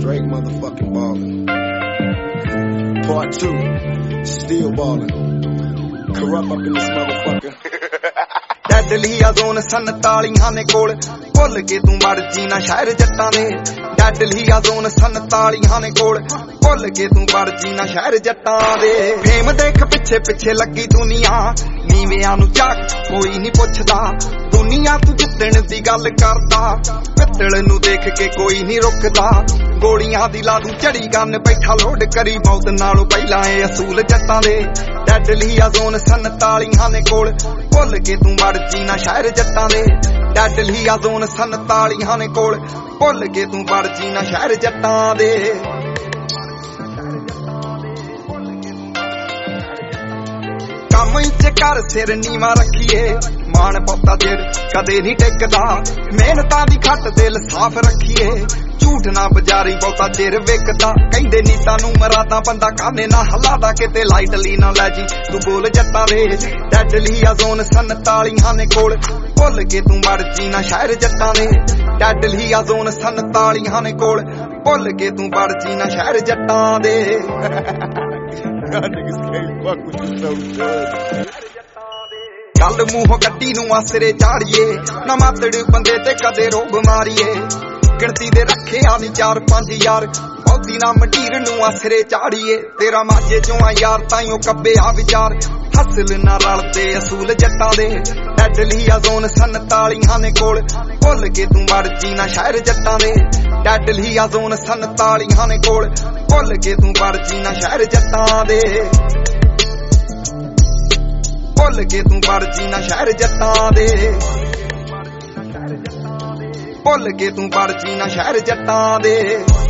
Straight motherfucking ballin'. Part 2, still ballin'. Corrupt up in this motherfucker. ਡੈਡਲੀਆ zone 47 ਨੇ ਕੋਲ ਭੁੱਲ ਕੇ ਤੂੰ ਮਰਜੀ ਨਾ ਸ਼ਹਿਰ ਜੱਟਾਂ ਦੇ ਡੈਡਲੀਆ ਜ਼ੋਨ 47 ਨੇ ਕੋਲ ਭੁੱਲ ਕੇ ਤੂੰ ਮਰਜੀ ਨਾ ਸ਼ਹਿਰ ਜੱਟਾਂ ਦੇ ਫੇਮ ਦੇਖ ਪਿੱਛੇ ਪਿੱਛੇ ਲੱਗੀ ਦੁਨੀਆ ਨੀਵਿਆਂ ਨੂੰ ਝਾਕ ਕੋਈ ਨਹੀਂ ਪੁੱਛਦਾ ਦੁਨੀਆ ਤੂੰ ਜਿੱਤਣ ਦੀ ਗੱਲ ਕਰਦਾ ਪਿੱਤਲ ਨੂੰ ਦੇਖ ਕੇ ਕੋਈ ਨਹੀਂ ਰੁਕਦਾ ਗੋਲੀਆਂ ਦੀ ਲਾ ਦੂੰ ਝੜੀ ਗੰਨ ਬੈਠਾ ਲੋਡ ਕਰੀ ਮੌਤ ਨਾਲੋਂ ਪਹਿਲਾਂ ਇਹ ਅਸੂਲ ਜੱਟਾਂ ਦੇ ਡੈਡਲੀਆ ਜ਼ੋਨ 47 ਨੇ ਕੋਲ ਭੁੱਲ ਕੇ ਤੂੰ ਮਰਜੀ ਨਾ ਸ਼ਹਿਰ ਜੱਟਾਂ ਦੇ ਡੈਡਲੀਆ ਜ਼ੋਨ 47 ਨੇ ਕੋਲ ਭੁੱਲ ਕੇ ਤੂੰ ਮਰਜੀ ਨਾ ਸ਼ਹਿਰ ਜੱਟਾਂ ਦੇ ਕੰਮ ਇੰਚ ਕਰ ਸਿਰ ਨੀਵਾਂ ਰੱਖੀਏ ਮਾਣ ਪੌਤਾ ਚਿਰ ਕਦੇ ਨਹੀਂ ਟਿਕਦਾ ਮਿਹਨਤਾਂ ਦੀ ਖੱਟ ਦਿਲ ਸਾਫ਼ ਰੱਖੀਏ ਝੂਠ ਨਾ ਬਜ਼ਾਰੀ ਬਹੁਤਾ ਚਿਰ ਵਿਕਦਾ ਕਹਿੰਦੇ ਨੀਤਾਂ ਨੂੰ ਮਰਾਦਾ ਬੰਦਾ ਕਾਨੇ ਨਾ ਹਲਾਦਾ ਕਿਤੇ ਲਾਈਟਲੀ ਨਾ ਲੈ ਜੀ ਤੂੰ ਬੋਲ ਜੱਟਾਂ ਦੇ ਡੈਡਲੀਆ ਜ਼ੋਨ 47 ਨੇ ਕੋਲ ਭੁੱਲ ਕੇ ਤੂੰ ਮਰਜੀ ਨਾ ਸ਼ਹਿਰ ਜੱਟਾਂ ਦੇ ਡੈਡਲੀਆ ਜ਼ੋਨ 47 ਨੇ ਕੋਲ ਭੁੱਲ ਕੇ ਤੂੰ ਮਰਜੀ ਨਾ ਸ਼ਹਿਰ ਜੱਟਾਂ ਦੇ ਗੱਲ ਮੂੰਹੋਂ ਕੱਢੀ ਨੂੰ ਆਸਰੇ ਝਾੜੀਏ ਨਾ ਮਾਤੜ ਬੰਦੇ ਤੇ ਕਦੇ ਰੋਬ ਮਾਰੀਏ ਗਿਣਤੀ ਦੇ ਰੱਖਿਆ ਨੀ 4-5 ਯਾਰ ਬਹੁਤੀ ਨਾ ਮੰਡੀਰ ਨੂੰ ਆਸਰੇ ਝਾੜੀਏ ਤੇਰਾ ਮਾਝੇ ਚੋਂ ਆ ਯਾਰ ਤਾਈਓ ਕੱਬੇ ਆ ਵਿਚਾਰ ਹਸਲ ਨਾ ਰਲਦੇ ਅਸੂਲ ਜੱਟਾਂ ਦੇ ਡੈਡਲੀਆ ਜ਼ੋਨ 47 ਨੇ ਕੋਲ ਭੁੱਲ ਕੇ ਤੂੰ ਮਰਜੀ ਨਾ ਸ਼ਹਿਰ ਜੱਟਾਂ ਦੇ ਡੈਡਲੀਆ ਜ਼ੋਨ 47 ਨੇ ਕੋਲ ਭੁੱਲ ਕੇ ਤੂੰ ਮਰਜੀ ਨਾ ਸ਼ਹਿਰ ਜੱਟਾਂ ਦੇ ਭੁੱਲ ਕੇ ਤੂੰ ਮਰਜੀ ਨਾ ਸ਼ਹਿਰ ਜੱਟਾਂ ਦੇ ਭੁੱਲ ਕੇ ਤੂੰ ਮਰਜੀ ਨਾ ਸ਼ਹਿਰ ਜੱਟਾਂ ਦੇ